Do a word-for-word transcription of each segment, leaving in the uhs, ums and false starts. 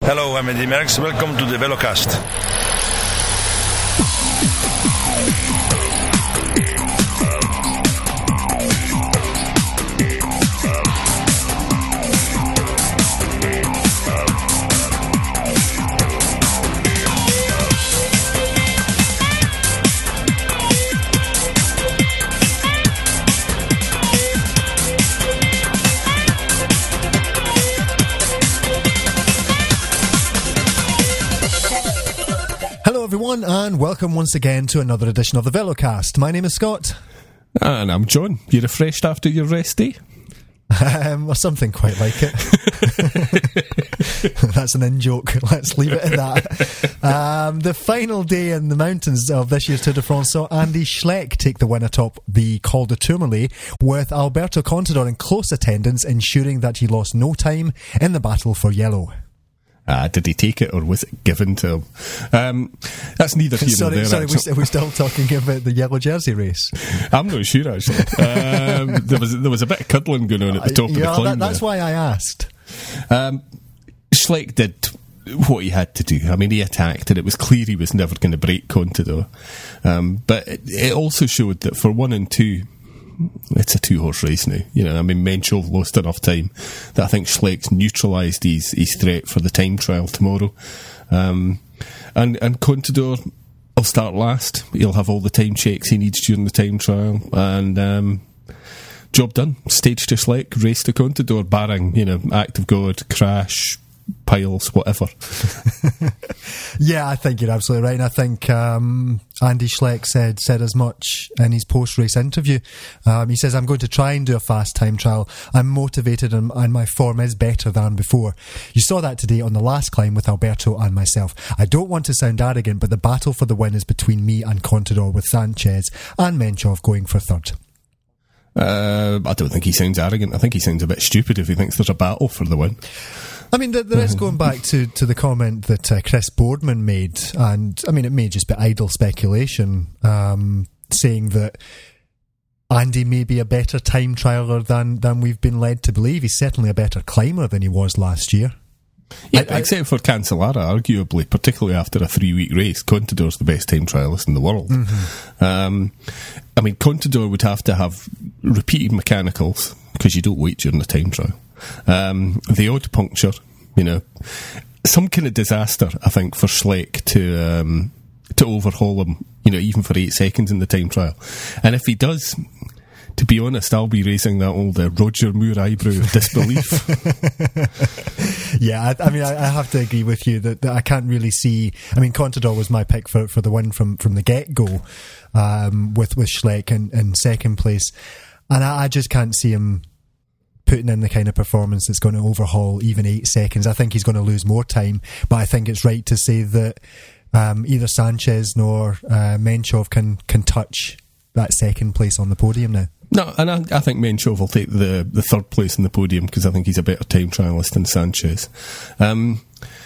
Hello, I'm Eddie Merckx. Welcome to the Velocast. Everyone, and welcome once again to another edition of the Velocast. My name is Scott. And I'm John. You refreshed after your rest day? Um, or something quite like it. That's an in-joke. Let's leave it at that. Um, the final day in the mountains of this year's Tour de France saw Andy Schleck take the win atop the Col de Tourmalet, with Alberto Contador in close attendance, ensuring that he lost no time in the battle for yellow. Uh, did he take it, or was it given to him? Um, that's neither here sorry, nor there. Sorry, actually. Are we still talking about the yellow jersey race? I'm not sure, actually. Um, there was there was a bit of cuddling going on at the top uh, yeah, of the climb. That, that's there. why I asked. Um, Schleck did what he had to do. I mean, he attacked, and it was clear he was never going to break Contador. Um, but it, it also showed that for one and two, it's a two-horse race now. You know, I mean, Menchov lost enough time that I think Schleck's neutralised his, his threat for the time trial tomorrow. Um, and, and Contador will start last. He'll have all the time checks he needs during the time trial. And um, job done. Stage to Schleck, race to Contador, barring, you know, act of God, crash, piles, whatever. Yeah, I think you're absolutely right. And I think um, Andy Schleck said said as much in his post-race interview. Um, he says, I'm going to try and do a fast time trial. I'm motivated and, and my form is better than before. You saw that today on the last climb with Alberto and myself. I don't want to sound arrogant, but the battle for the win is between me and Contador, with Sanchez and Menchov going for third. Uh, I don't think he sounds arrogant. I think he sounds a bit stupid if he thinks there's a battle for the win. I mean, there is going back to, to the comment that uh, Chris Boardman made, and I mean, it may just be idle speculation, um, saying that Andy may be a better time trialer than, than we've been led to believe. He's certainly a better climber than he was last year. Yeah, I, I, except for Cancellara, arguably, particularly after a three-week race. Contador's the best time trialist in the world. Mm-hmm. Um, I mean, Contador would have to have repeated mechanicals, because you don't wait during the time trial. Um, the odd puncture, you know, some kind of disaster, I think, for Schleck to um, to overhaul him, you know, even for eight seconds in the time trial. And if he does, to be honest, I'll be raising that old uh, Roger Moore eyebrow of disbelief. Yeah, I, I mean, I, I have to agree with you that, that I can't really see. I mean, Contador was my pick for, for the win from, from the get-go, um, with, with Schleck in, in second place. And I, I just can't see him putting in the kind of performance that's going to overhaul even eight seconds. I think he's going to lose more time, but I think it's right to say that um, either Sanchez nor uh, Menchov can, can touch that second place on the podium now. No, and I, I think Menchov will take the, the third place in the podium, because I think he's a better time trialist than Sanchez. Um,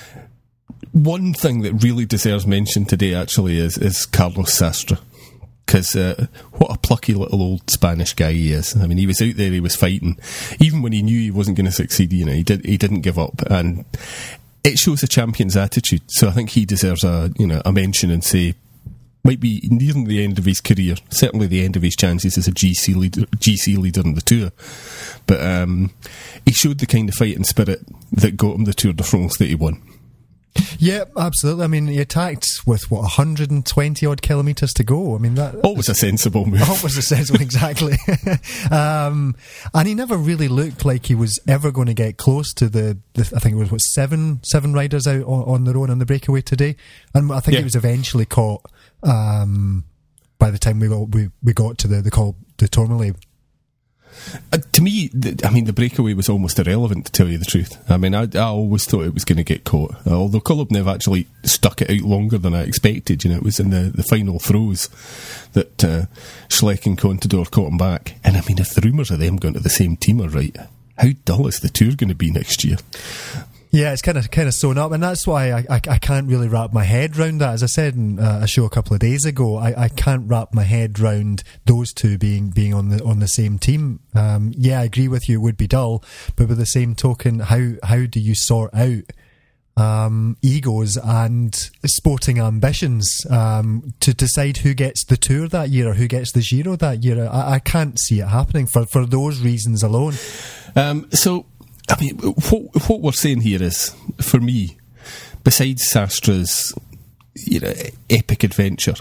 one thing that really deserves mention today, actually, is, is Carlos Sastre. Because uh, what a plucky little old Spanish guy he is. I mean, he was out there, he was fighting. Even when he knew he wasn't going to succeed, you know, he did. He didn't give up, and it shows a champion's attitude. So I think he deserves a you know a mention, and say might be nearing the end of his career, certainly the end of his chances as a G C leader, G C leader in the Tour. But um, he showed the kind of fighting spirit that got him the Tour de France that he won. Yeah, absolutely. I mean, he attacked with, what, one hundred twenty odd kilometres to go. I mean, that... Always a sensible move. Always a sensible, exactly. um, and he never really looked like he was ever going to get close to the, the I think it was, what, seven seven riders out on, on their own on the breakaway today. And I think yeah. he was eventually caught um, by the time we got, we, we got to the, the Col de Tourmalet. Uh, to me, the, I mean, the breakaway was almost irrelevant, to tell you the truth. I mean, I, I always thought it was going to get caught. Uh, although Kolobnev actually stuck it out longer than I expected. You know, it was in the, the final throws that uh, Schleck and Contador caught him back. And I mean, if the rumours of them going to the same team are right, how dull is the Tour going to be next year? Yeah, it's kind of kind of sewn up, and that's why I, I, I can't really wrap my head round that. As I said in uh, a show a couple of days ago, I, I can't wrap my head round those two being being on the on the same team. Um, yeah, I agree with you; it would be dull, but with the same token, how how do you sort out um, egos and sporting ambitions um, to decide who gets the Tour that year or who gets the Giro that year. I, I can't see it happening for, for those reasons alone. Um, so, I mean, what, what we're saying here is, for me, besides Sastra's, you know, epic adventure,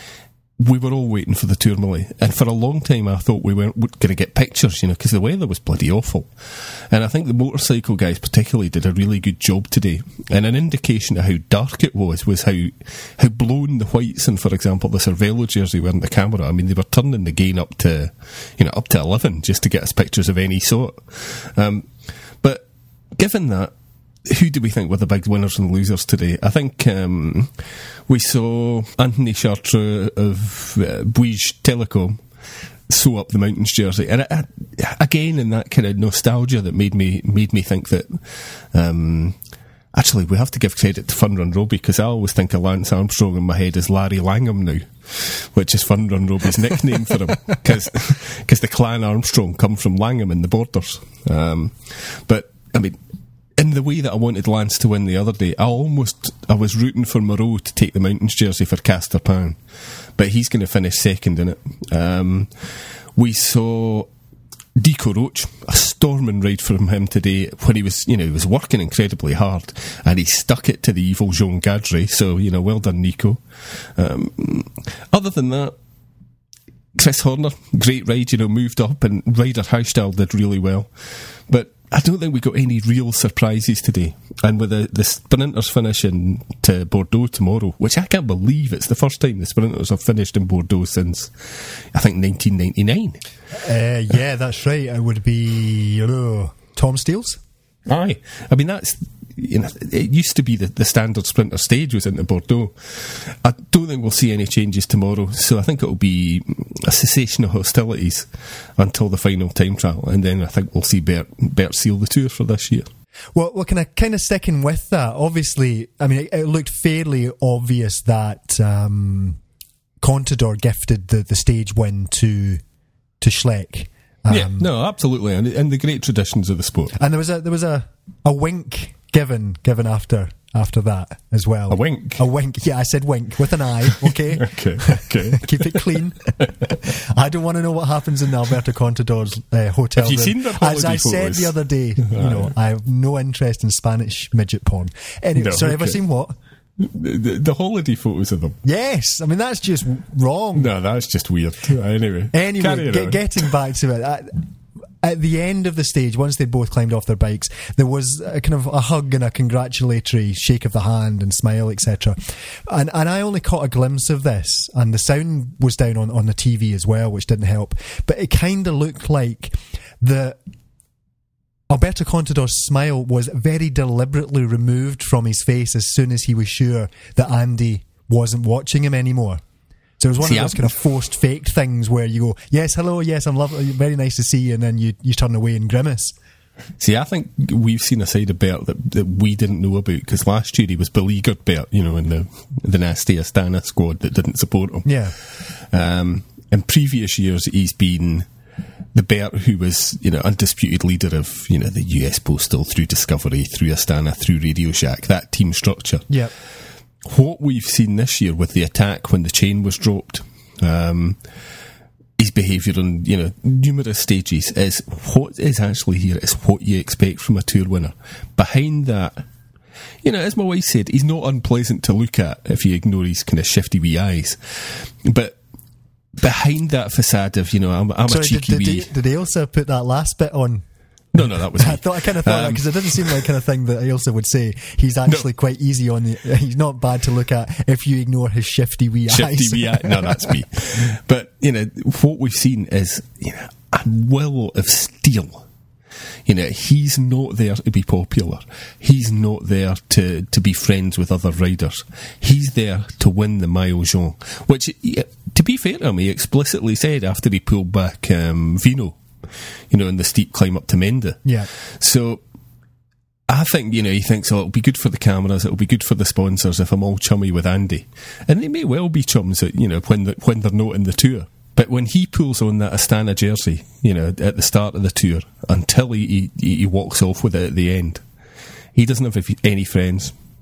we were all waiting for the Tourmalet, and for a long time I thought we weren't going to get pictures, you know, because the weather was bloody awful. And I think the motorcycle guys particularly did a really good job today. And an indication of how dark it was was how how blown the whites and, for example, the Cervelo jersey were in the camera. I mean, they were turning the gain up to, you know, up to eleven just to get us pictures of any sort. Um, but given that, who do we think were the big winners and losers today? I think um, we saw Anthony Chartreux of uh, Bouygues Telecom sew up the Mountains jersey, and I, I, again in that kind of nostalgia that made me made me think that um, actually we have to give credit to Fun Run Robbie, because I always think of Lance Armstrong in my head as Larry Langham now, which is Fun Run Robbie's nickname for him, because the clan Armstrong come from Langham in the Borders. Um, but I mean, in the way that I wanted Lance to win the other day, I almost I was rooting for Moreau to take the Mountains jersey for Castor Pan, but he's going to finish second in it. Um, we saw Dico Roche, a storming ride from him today, when he was, you know, he was working incredibly hard, and he stuck it to the evil Jean Gadry. So, you know, well done, Nico. Um, other than that, Chris Horner, great ride, you know, moved up, and Ryder Haustal did really well, but I don't think we got any real surprises today. And with the, the sprinters finishing to Bordeaux tomorrow, which I can't believe it's the first time the sprinters have finished in Bordeaux since, I think, nineteen ninety-nine. Uh, yeah, that's right. It would be oh, Tom Steels. Aye. I mean, that's, you know, it used to be the, the standard sprinter stage was into Bordeaux. I don't think we'll see any changes tomorrow, so I think it'll be a cessation of hostilities until the final time trial, and then I think we'll see Bert, Bert seal the Tour for this year. Well, well, kind of, kind of sticking with that, obviously, I mean, it, it looked fairly obvious that um, Contador gifted the, the stage win to to Schleck. Um, yeah, no, absolutely, and in the great traditions of the sport. And there was a there was a, a wink given given after after that as well. A wink? A wink, yeah, I said wink with an eye, okay? okay, okay. Keep it clean. I don't want to know what happens in Alberto Contador's uh, hotel Have you room. seen the As I photos? said the other day, you know, I have no interest in Spanish midget porn. Anyway, No, sorry, okay. have I seen what? The, the, the holiday photos of them. Yes, I mean, that's just wrong. No, that's just weird. Anyway, Anyway, get, getting back to it, I, at the end of the stage, once they'd both climbed off their bikes, there was a kind of a hug and a congratulatory shake of the hand and smile, et cetera. And and I only caught a glimpse of this, and the sound was down on, on the T V as well, which didn't help. But it kind of looked like the Alberto Contador's smile was very deliberately removed from his face as soon as he was sure that Andy wasn't watching him anymore. So it was one see, of those I've, kind of forced faked things where you go, yes, hello, yes, I'm lovely, very nice to see you, and then you, you turn away and grimace. See, I think we've seen a side of Bert that, that we didn't know about, because last year he was beleaguered Bert, you know, in the the nasty Astana squad that didn't support him. Yeah. Um, in previous years, he's been the Bert who was, you know, undisputed leader of, you know, the U S Postal through Discovery, through Astana, through Radio Shack, that team structure. Yeah. What we've seen this year with the attack when the chain was dropped, um, his behaviour on, you know, numerous stages is what is actually here is what you expect from a Tour winner. Behind that, you know, as my wife said, he's not unpleasant to look at if you ignore his kind of shifty wee eyes. But behind that facade of, you know, I'm, I'm Sorry, a cheeky did, wee... did, did Ailsa put that last bit on? No, no, that was me. I thought I kind of thought Um, that because it didn't seem like the kind of thing that Ailsa would say. He's actually no. quite easy on the. He's not bad to look at if you ignore his shifty wee shifty eyes. Wee eye. No, that's me. But you know what we've seen is, you know, a will of steel. You know, he's not there to be popular. He's not there to, to be friends with other riders. He's there to win the Maillot Jaune, which, to be fair to him, he explicitly said after he pulled back um, Vino, you know, in the steep climb up to Mende. Yeah. So I think, you know, he thinks, oh, it'll be good for the cameras, it'll be good for the sponsors if I'm all chummy with Andy. And they may well be chums, you know, when, the, when they're not in the Tour. But when he pulls on that Astana jersey, you know, at the start of the Tour, until he, he, he walks off with it at the end, he doesn't have any friends.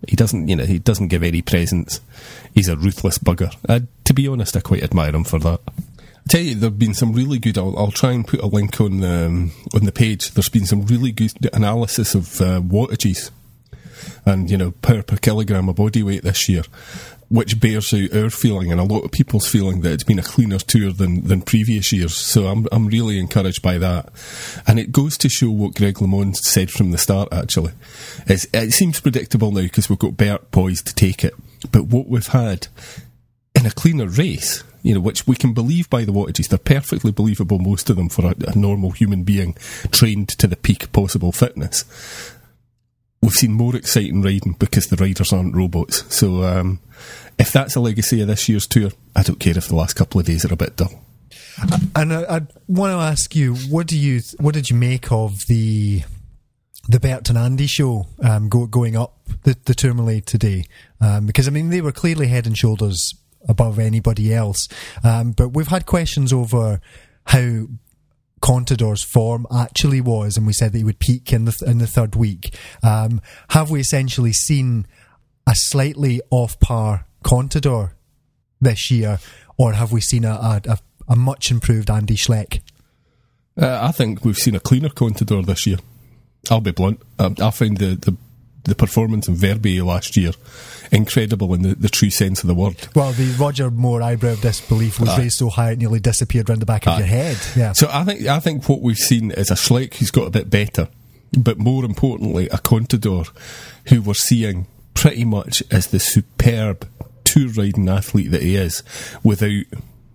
He doesn't, you know, he doesn't give any presents. He's a ruthless bugger. Uh, to be honest, I quite admire him for that. I tell you, there've been some really good. I'll, I'll try and put a link on the um, on the page. There's been some really good analysis of uh, wattages and, you know, power per kilogram of body weight this year, which bears out our feeling and a lot of people's feeling that it's been a cleaner tour than, than previous years. So I'm I'm really encouraged by that. And it goes to show what Greg LeMond said from the start, actually. It's, it seems predictable now because we've got Bert poised to take it. But what we've had in a cleaner race, you know, which we can believe by the wattages, they're perfectly believable, most of them, for a, a normal human being trained to the peak possible fitness. We've seen more exciting riding because the riders aren't robots. So um, if that's a legacy of this year's tour, I don't care if the last couple of days are a bit dull. And I, I want to ask you, what do you, what did you make of the the Bert and Andy show um, go, going up the, the Tourmalet today? Um, because I mean, they were clearly head and shoulders above anybody else. Um, but we've had questions over how Contador's form actually was, and we said that he would peak in the th- in the third week. Um, have we essentially seen a slightly off-par Contador this year, or have we seen a, a, a, a much improved Andy Schleck? Uh, I think we've seen a cleaner Contador this year. I'll be blunt. Um, I find the, the the performance in Verbier last year incredible in the, the true sense of the word. Well, the Roger Moore eyebrow of disbelief was uh, raised so high it nearly disappeared round the back of uh, your head. Yeah. So I think I think what we've seen is a Schleck who's got a bit better, but more importantly, a Contador who we're seeing pretty much as the superb tour riding athlete that he is, without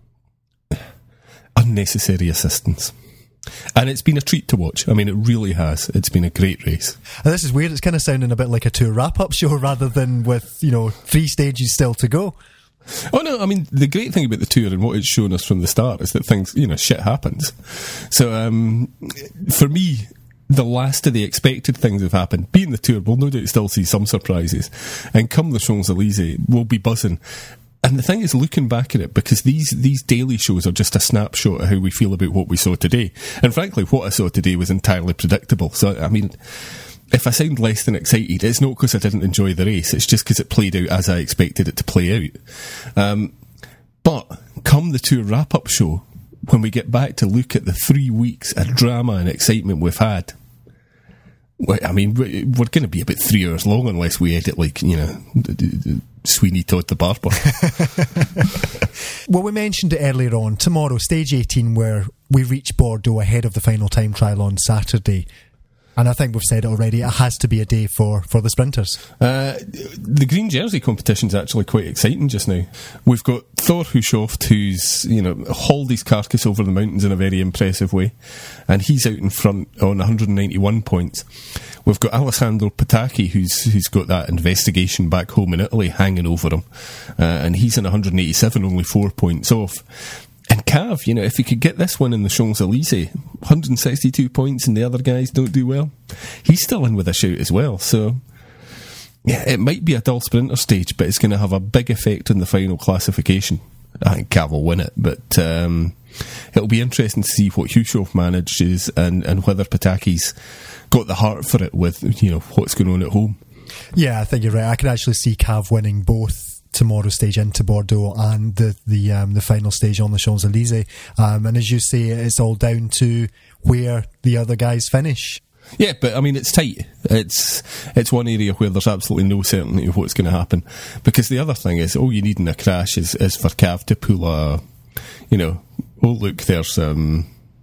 unnecessary assistance. And it's been a treat to watch. I mean, it really has. It's been a great race. And this is weird. It's kind of sounding a bit like a tour wrap-up show rather than with, you know, three stages still to go. Oh, no, I mean, the great thing about the tour and what it's shown us from the start is that things, you know, shit happens. So, um, for me, the last of the expected things have happened. Being the tour, we'll no doubt still see some surprises. And come the Champs-Elysees, we'll be buzzing. And the thing is, looking back at it, because these, these daily shows are just a snapshot of how we feel about what we saw today. And frankly, what I saw today was entirely predictable. So, I mean, if I sound less than excited, it's not because I didn't enjoy the race. It's just because it played out as I expected it to play out. Um, but come the tour wrap-up show, when we get back to look at the three weeks of drama and excitement we've had, I mean, we're going to be about three hours long unless we edit, like, you know, Sweeney Todd the Barber. Well, we mentioned it earlier on. Tomorrow, stage eighteen, where we reach Bordeaux ahead of the final time trial on Saturday. And I think we've said it already, it has to be a day for, for the sprinters. Uh, the green jersey competition's actually quite exciting just now. We've got Thor Hushovd, who's, you know, hauled his carcass over the mountains in a very impressive way, and he's out in front on one hundred ninety-one points. We've got Alessandro Patacchi, who's who's got that investigation back home in Italy hanging over him, uh, and he's in one hundred eighty-seven, only four points off. And Cav, you know, if he could get this one in the Champs-Elysees, one hundred sixty-two points and the other guys don't do well, he's still in with a shout as well. So, yeah, it might be a dull sprinter stage, but it's going to have a big effect on the final classification. I think Cav will win it, but um, it'll be interesting to see what Hushovd manages and, and whether Patacchi's got the heart for it with, you know, what's going on at home. Yeah, I think you're right. I could actually see Cav winning both tomorrow's stage into Bordeaux and the the um, the final stage on the Champs-Elysees. Um, and as you say, it's all down to where the other guys finish. Yeah, but I mean, it's tight. It's it's one area where there's absolutely no certainty of what's going to happen. Because the other thing is, all you need in a crash is, is for Cav to pull a, you know, oh look, there's um,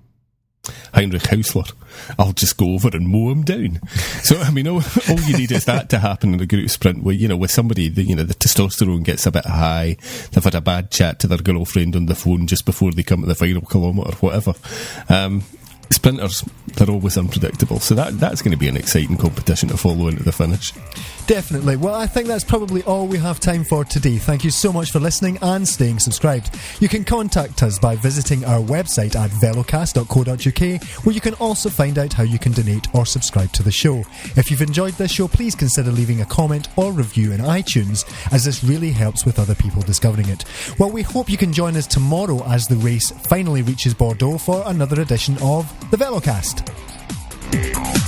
Heinrich Hausler. I'll just go over and mow him down. So, I mean, all, all you need is that to happen in a group sprint where, you know, with somebody, the, you know, the testosterone gets a bit high, they've had a bad chat to their girlfriend on the phone just before they come to the final kilometre or whatever. Um, sprinters, they're always unpredictable. So that that's going to be an exciting competition to follow into the finish. Definitely. Well, I think that's probably all we have time for today. Thank you so much for listening and staying subscribed. You can contact us by visiting our website at velocast dot co dot uk, where you can also find out how you can donate or subscribe to the show. If you've enjoyed this show, please consider leaving a comment or review in iTunes, as this really helps with other people discovering it. Well, we hope you can join us tomorrow as the race finally reaches Bordeaux for another edition of the Velocast.